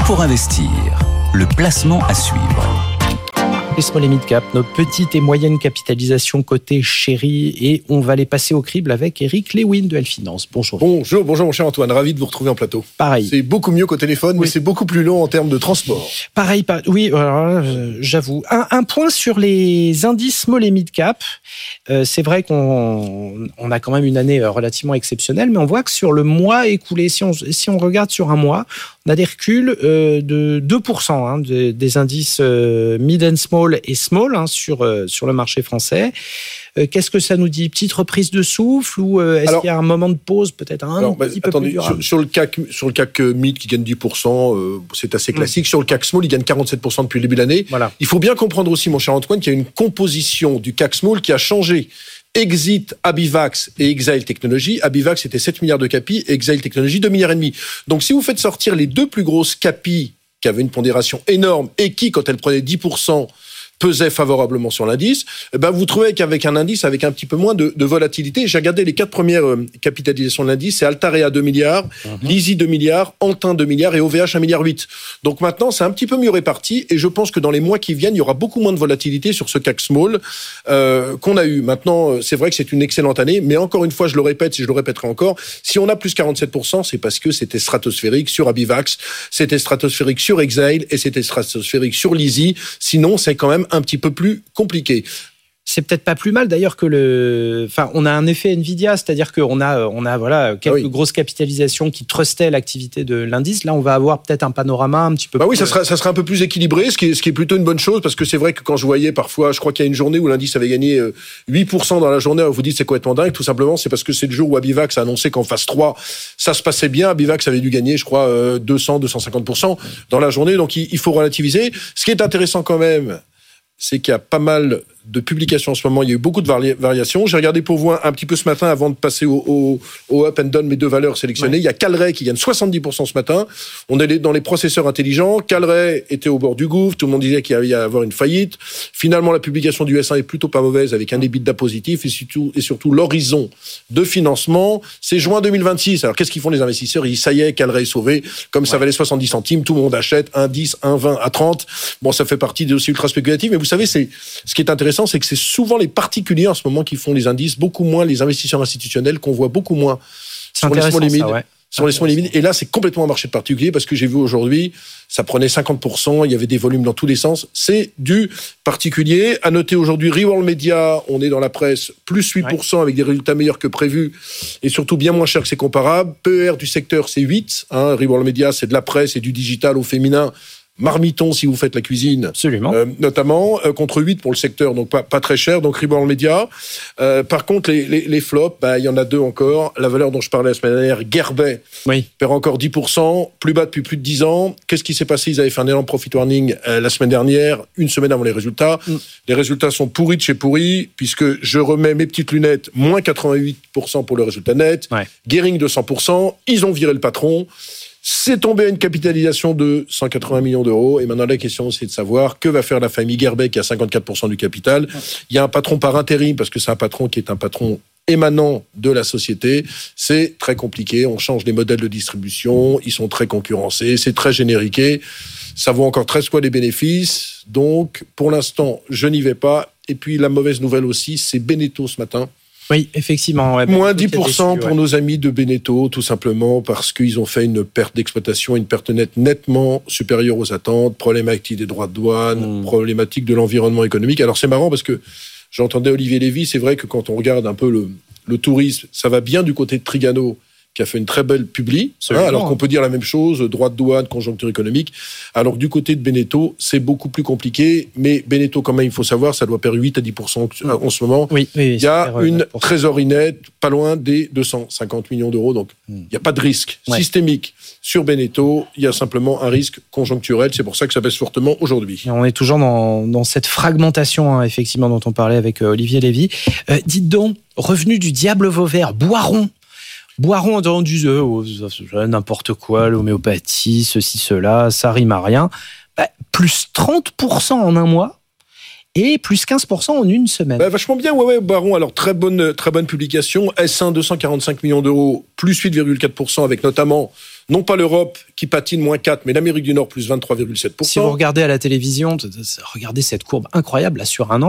pour investir, le placement à suivre. Les small et mid cap, nos petites et moyennes capitalisations côté chéri, et on va les passer au crible avec Eric Lewin de Elfinance. Bonjour. Bonjour mon cher Antoine, ravi de vous retrouver en plateau. Pareil. C'est beaucoup mieux qu'au téléphone, mais c'est beaucoup plus long en termes de transport. Pareil, oui, j'avoue. Un point sur les indices small et mid cap. C'est vrai qu'on a quand même une année relativement exceptionnelle, mais on voit que sur le mois écoulé, si on regarde sur un mois, on a des reculs de 2% des indices mid and small et small sur le marché français. Qu'est-ce que ça nous dit ? Petite reprise de souffle ou est-ce qu'il y a un moment de pause peut-être petit peu plus durable ? Sur le CAC mid qui gagne 10%, c'est assez classique. Sur le CAC small, il gagne 47% depuis le début de l'année. Voilà. Il faut bien comprendre aussi, mon cher Antoine, qu'il y a une composition du CAC small qui a changé. Exit Abivax et Exail Technologies. Abivax était 7 milliards de capi, Exail Technologies 2,5 milliards. Donc si vous faites sortir les deux plus grosses capi qui avaient une pondération énorme et qui, quand elles prenaient 10%, pesait favorablement sur l'indice, vous trouvez qu'avec un indice avec un petit peu moins de volatilité, j'ai regardé les 4 premières capitalisations de l'indice, c'est Altarea 2 milliards, Lizzy 2 milliards, Antin 2 milliards et OVH 1,8 milliard. Donc maintenant, c'est un petit peu mieux réparti et je pense que dans les mois qui viennent, il y aura beaucoup moins de volatilité sur ce CAC Small qu'on a eu. Maintenant, c'est vrai que c'est une excellente année, mais encore une fois, je le répète et je le répéterai encore, si on a plus 47%, c'est parce que c'était stratosphérique sur Abivax, c'était stratosphérique sur Exail et c'était stratosphérique sur Lizzy. Sinon, c'est quand même un petit peu plus compliqué. C'est peut-être pas plus mal d'ailleurs que on a un effet Nvidia, c'est-à-dire qu'on a quelques grosses capitalisations qui trustaient l'activité de l'indice. Là, on va avoir peut-être un panorama un petit peu plus... Oui, ça sera un peu plus équilibré, ce qui est plutôt une bonne chose, parce que c'est vrai que quand je voyais parfois, je crois qu'il y a une journée où l'indice avait gagné 8% dans la journée, vous dites c'est complètement dingue, tout simplement, c'est parce que c'est le jour où Abivax a annoncé qu'en phase 3, ça se passait bien. Abivax avait dû gagner, je crois, 200-250% dans la journée, donc il faut relativiser. Ce qui est intéressant quand même, c'est qu'il y a pas mal de publications en ce moment, il y a eu beaucoup de variations. J'ai regardé pour vous un petit peu ce matin avant de passer au up and down mes deux valeurs sélectionnées. Ouais. Il y a Calray qui gagne 70% ce matin. On est dans les processeurs intelligents. Calray était au bord du gouffre. Tout le monde disait qu'il allait y avoir une faillite. Finalement, la publication du S1 est plutôt pas mauvaise avec un EBITDA positif et surtout l'horizon de financement, c'est juin 2026. Alors, qu'est-ce qu'ils font les investisseurs ? Ils disent, ça y est, Calray est sauvé. Comme ça valait 70 centimes, tout le monde achète 1,10, 1,20 à 30. Bon, ça fait partie des dossiers ultra spéculatifs. Mais vous savez, ce qui est intéressant, c'est que c'est souvent les particuliers en ce moment qui font les indices, beaucoup moins les investisseurs institutionnels qu'on voit beaucoup moins sur les small limits. Sur les small limits. Et là, c'est complètement un marché de particuliers parce que j'ai vu aujourd'hui, ça prenait 50%, il y avait des volumes dans tous les sens. C'est du particulier. À noter aujourd'hui, Reworld Media, on est dans la presse, plus 8% avec des résultats meilleurs que prévus et surtout bien moins cher que ses comparables. PER du secteur, c'est 8. Reworld Media, c'est de la presse et du digital au féminin. Marmiton, si vous faites la cuisine. Absolument. Notamment, contre 8 pour le secteur, donc pas très cher, donc Reborn Media. Par contre, les flops, il y en a deux encore. La valeur dont je parlais la semaine dernière, Guerbet, perd encore 10%, plus bas depuis plus de 10 ans. Qu'est-ce qui s'est passé ? Ils avaient fait un énorme profit warning la semaine dernière, une semaine avant les résultats. Les résultats sont pourris de chez pourris, puisque je remets mes petites lunettes, moins 88% pour le résultat net, gearing de 100%, ils ont viré le patron. C'est tombé à une capitalisation de 180 millions d'euros. Et maintenant, la question, c'est de savoir que va faire la famille Guerbet qui a 54% du capital. Il y a un patron par intérim, parce que c'est un patron qui est un patron émanant de la société. C'est très compliqué. On change les modèles de distribution. Ils sont très concurrencés. C'est très génériqué. Ça vaut encore 13 fois les bénéfices. Donc, pour l'instant, je n'y vais pas. Et puis, la mauvaise nouvelle aussi, c'est Beneteau ce matin. Oui, effectivement. Moins 10% pour nos amis de Beneteau, tout simplement parce qu'ils ont fait une perte d'exploitation, une perte nette nettement supérieure aux attentes, problématique des droits de douane, problématique de l'environnement économique. Alors c'est marrant parce que j'entendais Olivier Lévy, c'est vrai que quand on regarde un peu le tourisme, ça va bien du côté de Trigano, qui a fait une très belle publi, alors qu'on peut dire la même chose, droit de douane, conjoncture économique, alors que du côté de Beneteau, c'est beaucoup plus compliqué, mais Beneteau, quand même, il faut savoir, ça doit perdre 8 à 10% en ce moment. Oui, il y a une trésorerie nette, pas loin des 250 millions d'euros, donc il n'y a pas de risque systémique sur Beneteau, il y a simplement un risque conjoncturel, c'est pour ça que ça baisse fortement aujourd'hui. On est toujours dans cette fragmentation, effectivement, dont on parlait avec Olivier Lévy. Dites donc, revenu du diable Vauvert, Boiron, on disait n'importe quoi, l'homéopathie, ceci, cela, ça rime à rien. Plus 30% en un mois. Et plus 15% en une semaine. Vachement bien, ouais, Boiron. Alors, très bonne publication. S1, 245 millions d'euros, plus 8,4%, avec notamment, non pas l'Europe qui patine moins 4, mais l'Amérique du Nord plus 23,7%. Si vous regardez à la télévision, regardez cette courbe incroyable, là, sur un an,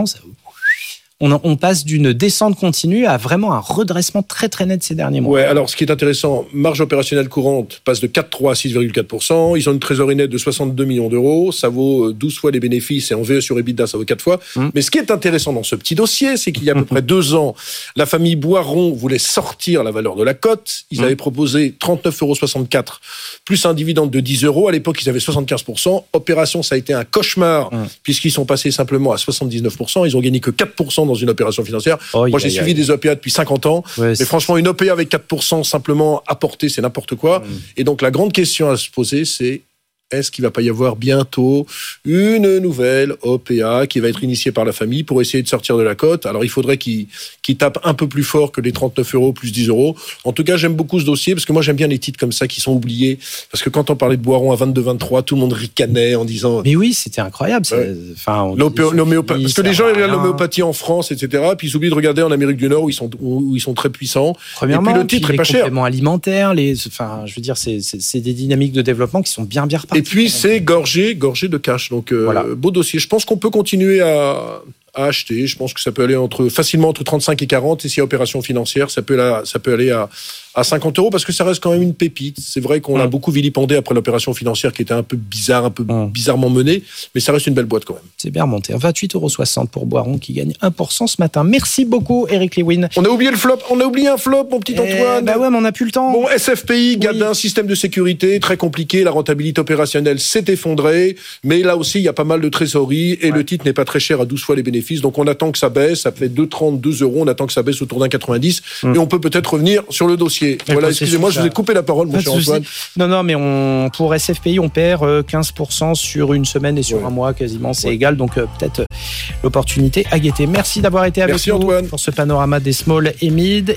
on passe d'une descente continue à vraiment un redressement très très net ces derniers mois. Ouais, alors ce qui est intéressant, marge opérationnelle courante passe de 4,3 à 6,4%. Ils ont une trésorerie nette de 62 millions d'euros. Ça vaut 12 fois les bénéfices et en VE sur EBITDA, ça vaut 4 fois. Mais ce qui est intéressant dans ce petit dossier, c'est qu'il y a à peu près 2 ans, la famille Boiron voulait sortir la valeur de la cote. Ils avaient proposé 39,64 € plus un dividende de 10 €. À l'époque, ils avaient 75%. Opération, ça a été un cauchemar puisqu'ils sont passés simplement à 79%. Ils ont gagné que 4% dans une opération financière. Moi, j'ai suivi des OPA depuis 50 ans. Ouais, mais franchement, une OPA avec 4% simplement apportée, c'est n'importe quoi. Et donc, la grande question à se poser, c'est est-ce qu'il ne va pas y avoir bientôt une nouvelle OPA qui va être initiée par la famille pour essayer de sortir de la cote? Alors, il faudrait qu'ils tapent un peu plus fort que les 39 € plus 10 €. En tout cas, j'aime beaucoup ce dossier parce que moi, j'aime bien les titres comme ça qui sont oubliés. Parce que quand on parlait de Boiron à 22-23, tout le monde ricanait en disant... Mais oui, c'était incroyable. Ouais. L'homéopathie, parce que les gens regardent l'homéopathie en France, etc. Puis ils oublient de regarder en Amérique du Nord où ils sont très puissants. Premièrement, et puis le titre est pas cher. Les compléments alimentaires, je veux dire, c'est des dynamiques de développement qui sont bien reparties. Et puis, c'est gorgé de cash. Donc, beau dossier. Je pense qu'on peut continuer à acheter. Je pense que ça peut aller facilement entre 35 et 40. Et s'il y a opération financière, ça peut aller à 50 € parce que ça reste quand même une pépite. C'est vrai qu'on a beaucoup vilipendé après l'opération financière qui était un peu bizarre, un peu bizarrement menée, mais ça reste une belle boîte quand même. C'est bien remonté. 28,60 € pour Boiron qui gagne 1% ce matin. Merci beaucoup, Eric Lewin. On a oublié le flop. On a oublié un flop, mon petit Antoine. Ouais, mais on n'a plus le temps. Bon, SFPI, Gadin, système de sécurité, très compliqué. La rentabilité opérationnelle s'est effondrée. Mais là aussi, il y a pas mal de trésorerie et le titre n'est pas très cher à 12 fois les bénéfices. Donc, on attend que ça baisse. Ça fait 2,30, 2 €. On attend que ça baisse autour d'un 90. Et on peut peut-être revenir sur le dossier. Voilà, excusez-moi, je vous ai coupé la parole, mon cher Antoine. Non, mais pour SFPI, on perd 15% sur une semaine et sur un mois quasiment, c'est égal. Donc peut-être l'opportunité à guetter. Merci d'avoir été avec nous Antoine. pour ce panorama des small et mid.